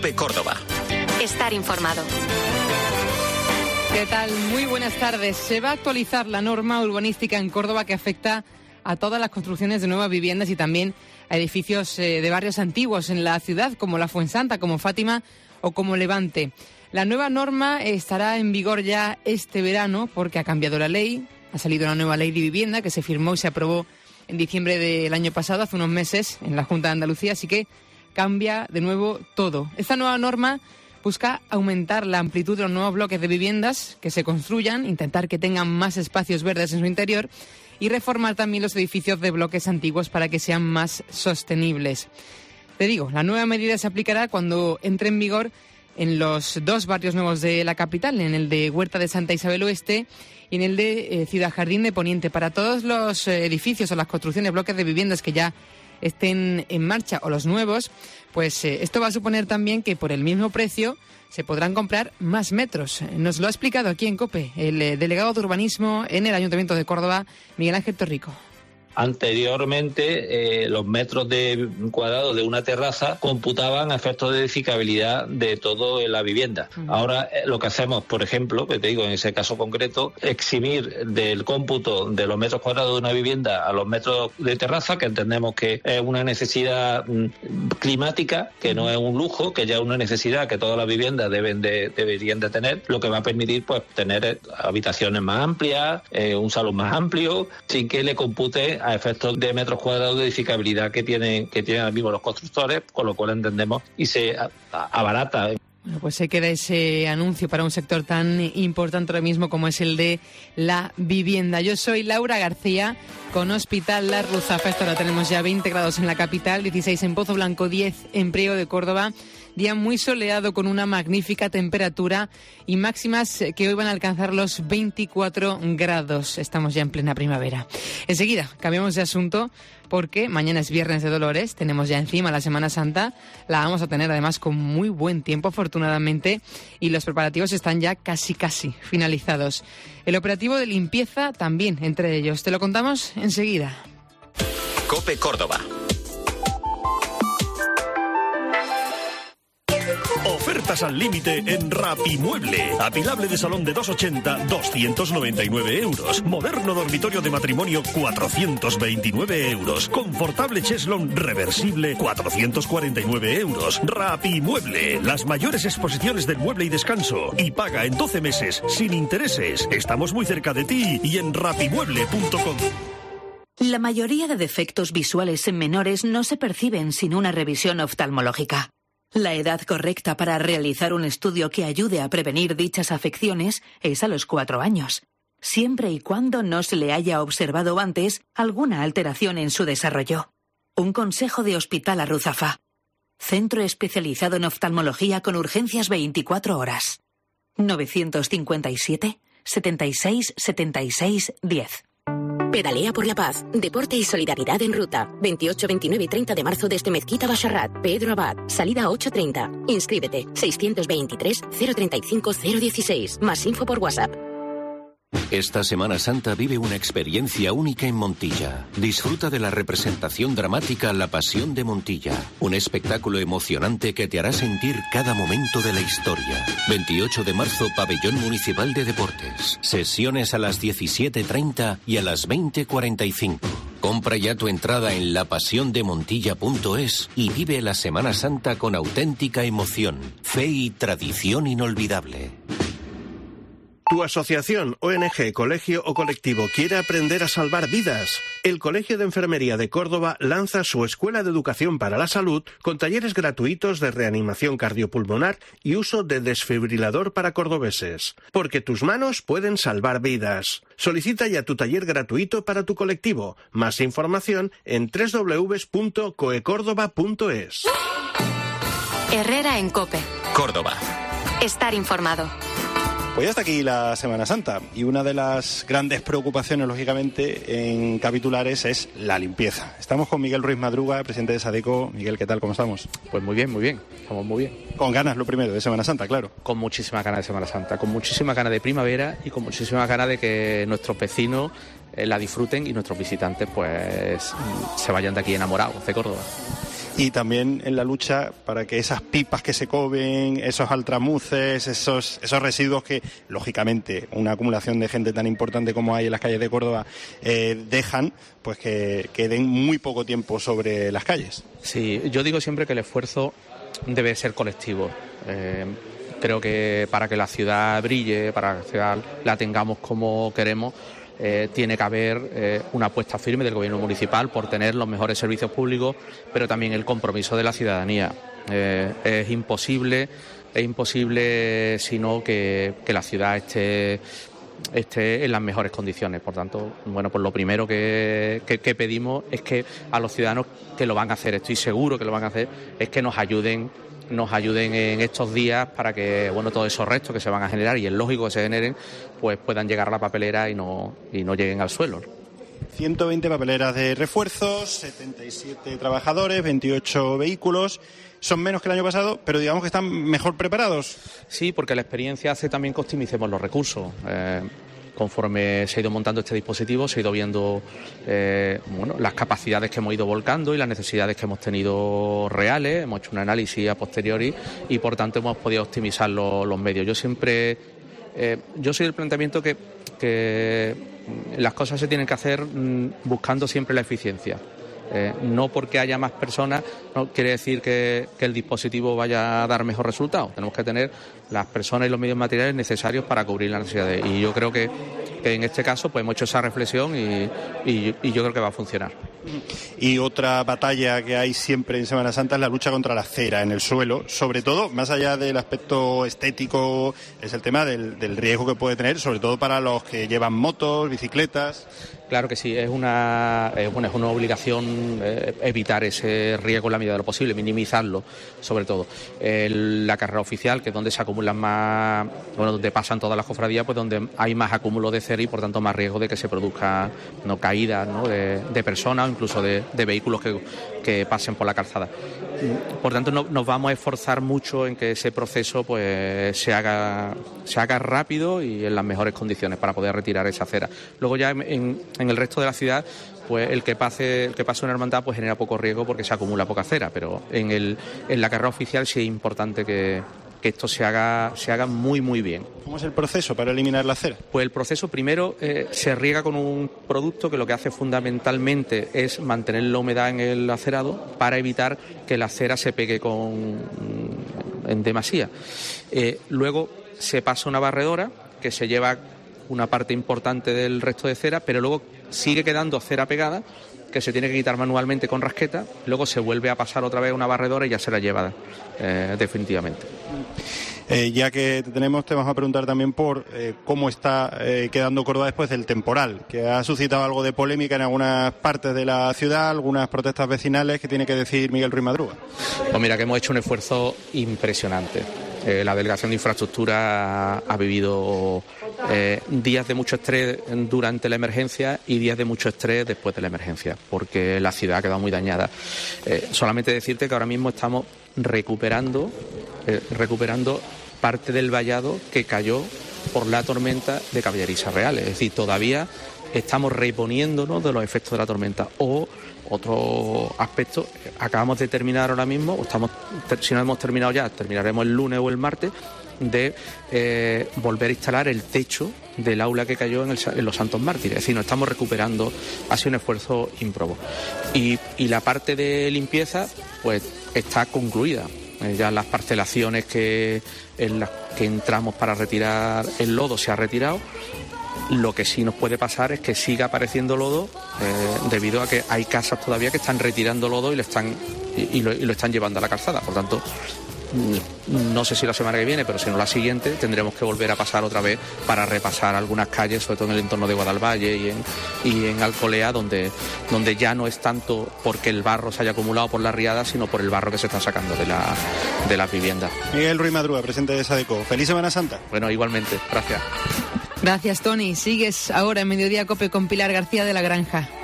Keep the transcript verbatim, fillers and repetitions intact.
COPE Córdoba. Estar informado. ¿Qué tal? Muy buenas tardes. Se va a actualizar la norma urbanística en Córdoba que afecta a todas las construcciones de nuevas viviendas y también a edificios eh, de barrios antiguos en la ciudad, como la Fuensanta, como Fátima o como Levante. La nueva norma estará en vigor ya este verano porque ha cambiado la ley. Ha salido una nueva ley de vivienda que se firmó y se aprobó en diciembre del año pasado, hace unos meses, en la Junta de Andalucía, así que cambia de nuevo todo. Esta nueva norma busca aumentar la amplitud de los nuevos bloques de viviendas que se construyan, intentar que tengan más espacios verdes en su interior y reformar también los edificios de bloques antiguos para que sean más sostenibles. Te digo, la nueva medida se aplicará cuando entre en vigor en los dos barrios nuevos de la capital, en el de Huerta de Santa Isabel Oeste y en el de eh, Ciudad Jardín de Poniente. Para todos los eh, edificios o las construcciones, bloques de viviendas que ya estén en marcha o los nuevos, pues eh, esto va a suponer también que por el mismo precio se podrán comprar más metros. Nos lo ha explicado aquí en COPE el eh, delegado de urbanismo en el Ayuntamiento de Córdoba, Miguel Ángel Torrico. Anteriormente, eh, los metros de cuadrados de una terraza computaban a efectos de edificabilidad de toda la vivienda. Uh-huh. Ahora, eh, lo que hacemos, por ejemplo, que te digo, en ese caso concreto, eximir del cómputo de los metros cuadrados de una vivienda a los metros de terraza, que entendemos que es una necesidad mm, climática, que no es un lujo, que ya es una necesidad que todas las viviendas deben de, deberían de tener, lo que va a permitir pues tener habitaciones más amplias, eh, un salón más amplio, sin que le compute a efectos de metros cuadrados de edificabilidad que tienen que tienen ahora mismo los constructores, con lo cual entendemos y se abarata. Bueno, pues se queda ese anuncio para un sector tan importante ahora mismo como es el de la vivienda. Yo soy Laura García, con Hospital La Ruzafa. Esto ahora tenemos ya veinte grados en la capital, dieciséis en Pozo Blanco, diez en Priego de Córdoba. Día muy soleado con una magnífica temperatura y máximas que hoy van a alcanzar los veinticuatro grados. Estamos ya en plena primavera. Enseguida cambiamos de asunto porque mañana es Viernes de Dolores. Tenemos ya encima la Semana Santa. La vamos a tener además con muy buen tiempo, afortunadamente, y los preparativos están ya casi casi finalizados. El operativo de limpieza también entre ellos. Te lo contamos enseguida. COPE Córdoba. Ofertas al límite en Rapimueble. Apilable de salón de doscientos ochenta, doscientos noventa y nueve euros. Moderno dormitorio de matrimonio, cuatrocientos veintinueve euros. Confortable cheslón reversible, cuatrocientos cuarenta y nueve euros. Rapimueble. Las mayores exposiciones del mueble y descanso. Y paga en doce meses, sin intereses. Estamos muy cerca de ti y en rapimueble punto com. La mayoría de defectos visuales en menores no se perciben sin una revisión oftalmológica. La edad correcta para realizar un estudio que ayude a prevenir dichas afecciones es a los cuatro años, siempre y cuando no se le haya observado antes alguna alteración en su desarrollo. Un consejo de Hospital La Ruzafa. Centro especializado en oftalmología con urgencias veinticuatro horas. novecientos cincuenta y siete, setenta y seis, setenta y seis, diez. Pedalea por la paz. Deporte y solidaridad en ruta. veintiocho, veintinueve y treinta de marzo desde Mezquita Basharrat, Pedro Abad. Salida ocho treinta. Inscríbete. seiscientos veintitrés, cero treinta y cinco, cero dieciséis. Más info por WhatsApp. Esta Semana Santa vive una experiencia única en Montilla. Disfruta de la representación dramática La Pasión de Montilla, un espectáculo emocionante que te hará sentir cada momento de la historia. veintiocho de marzo, Pabellón Municipal de Deportes. Sesiones a las diecisiete treinta y a las veinte cuarenta y cinco. Compra ya tu entrada en la pasión de montilla punto es y vive la Semana Santa con auténtica emoción, fe y tradición inolvidable. ¿Tu asociación, O N G, colegio o colectivo quiere aprender a salvar vidas? El Colegio de Enfermería de Córdoba lanza su Escuela de Educación para la Salud con talleres gratuitos de reanimación cardiopulmonar y uso de desfibrilador para cordobeses. Porque tus manos pueden salvar vidas. Solicita ya tu taller gratuito para tu colectivo. Más información en doble u doble u doble u punto coecórdoba punto es. Herrera en COPE. Córdoba. Estar informado. Pues ya está aquí la Semana Santa y una de las grandes preocupaciones, lógicamente, en capitulares es la limpieza. Estamos con Miguel Ruiz Madruga, presidente de SADECO. Miguel, ¿qué tal? ¿Cómo estamos? Pues muy bien, muy bien. Estamos muy bien. Con ganas, lo primero, de Semana Santa, claro. Con muchísimas ganas de Semana Santa, con muchísimas ganas de primavera y con muchísimas ganas de que nuestros vecinos eh, la disfruten y nuestros visitantes pues se vayan de aquí enamorados de Córdoba. Y también en la lucha para que esas pipas que se coben, esos altramuces, esos, esos residuos que, lógicamente, una acumulación de gente tan importante como hay en las calles de Córdoba eh, dejan, pues que queden muy poco tiempo sobre las calles. Sí, yo digo siempre que el esfuerzo debe ser colectivo. Eh, creo que para que la ciudad brille, para que la ciudad la tengamos como queremos, Eh, tiene que haber eh, una apuesta firme del gobierno municipal por tener los mejores servicios públicos, pero también el compromiso de la ciudadanía. Eh, es imposible, es imposible sino que, que la ciudad esté, esté en las mejores condiciones. Por tanto, bueno, pues lo primero que, que, que pedimos es que a los ciudadanos que lo van a hacer, estoy seguro que lo van a hacer, es que nos ayuden nos ayuden en estos días para que, bueno, todos esos restos que se van a generar, y es lógico que se generen, pues puedan llegar a la papelera y no, y no lleguen al suelo. ciento veinte papeleras de refuerzos, setenta y siete trabajadores, veintiocho vehículos. Son menos que el año pasado, pero digamos que están mejor preparados. Sí, porque la experiencia hace también que optimicemos los recursos. Eh, Conforme se ha ido montando este dispositivo, se ha ido viendo eh, bueno, las capacidades que hemos ido volcando y las necesidades que hemos tenido reales. Hemos hecho un análisis a posteriori y, por tanto, hemos podido optimizar lo, los medios. Yo siempre, eh, yo soy del planteamiento que, que las cosas se tienen que hacer mmm, buscando siempre la eficiencia. Eh, no porque haya más personas no quiere decir que, que el dispositivo vaya a dar mejor resultado. Tenemos que tener las personas y los medios materiales necesarios para cubrir las necesidades, y yo creo que, que en este caso pues hemos hecho esa reflexión y, y, y yo creo que va a funcionar. Y otra batalla que hay siempre en Semana Santa es la lucha contra la cera en el suelo, sobre todo, más allá del aspecto estético, es el tema del, del riesgo que puede tener, sobre todo para los que llevan motos, bicicletas. Claro que sí, es una, eh, bueno, es una obligación eh, evitar ese riesgo en la medida de lo posible, minimizarlo, sobre todo. El, la carrera oficial, que es donde se acumulan más, bueno, donde pasan todas las cofradías, pues donde hay más acúmulo de cera y por tanto más riesgo de que se produzca no caídas, ¿no? de, de personas o incluso de, de vehículos que, que pasen por la calzada. Por tanto, no, nos vamos a esforzar mucho en que ese proceso pues se haga, se haga rápido y en las mejores condiciones para poder retirar esa cera. Luego ya en, en el resto de la ciudad, pues el que pase el que pase una hermandad pues genera poco riesgo porque se acumula poca cera, pero en el en la carrera oficial sí es importante que, que esto se haga se haga muy muy bien. ¿Cómo es el proceso para eliminar la cera? Pues el proceso primero eh, se riega con un producto que lo que hace fundamentalmente es mantener la humedad en el acerado para evitar que la cera se pegue con en demasía. Eh, luego se pasa una barredora que se lleva una parte importante del resto de cera, pero luego sigue quedando cera pegada que se tiene que quitar manualmente con rasqueta, luego se vuelve a pasar otra vez una barredora y ya se la lleva eh, definitivamente. Eh, ya que te tenemos, te vamos a preguntar también por eh, cómo está eh, quedando Córdoba después del temporal, que ha suscitado algo de polémica en algunas partes de la ciudad, algunas protestas vecinales. ¿Qué tiene que decir Miguel Ruiz Madruga? Pues mira, que hemos hecho un esfuerzo impresionante. Eh, la Delegación de Infraestructura ha, ha vivido eh, días de mucho estrés durante la emergencia y días de mucho estrés después de la emergencia, porque la ciudad ha quedado muy dañada. Eh, solamente decirte que ahora mismo estamos recuperando, eh, recuperando parte del vallado que cayó por la tormenta de Caballeriza Real. Es decir, todavía estamos reponiéndonos de los efectos de la tormenta. O otro aspecto, acabamos de terminar ahora mismo, o estamos, si no hemos terminado ya, terminaremos el lunes o el martes, de eh, volver a instalar el techo del aula que cayó en, el, en los Santos Mártires. Es decir, nos estamos recuperando, ha sido un esfuerzo ímprobo. Y, y la parte de limpieza, pues está concluida. Eh, ya las parcelaciones que, en las que entramos para retirar el lodo se ha retirado. Lo que sí nos puede pasar es que siga apareciendo lodo eh, debido a que hay casas todavía que están retirando lodo y lo están y, y, lo, y lo están llevando a la calzada. Por tanto, no sé si la semana que viene, pero si no la siguiente, tendremos que volver a pasar otra vez para repasar algunas calles, sobre todo en el entorno de Guadalvalle y en, y en Alcolea, donde, donde ya no es tanto porque el barro se haya acumulado por la riada, sino por el barro que se está sacando de, la, de las viviendas. Miguel Ruiz Madruga, presidente de SADECO. ¡Feliz Semana Santa! Bueno, igualmente. Gracias. Gracias, Tony. Sigues ahora en Mediodía Cope con Pilar García de la Granja.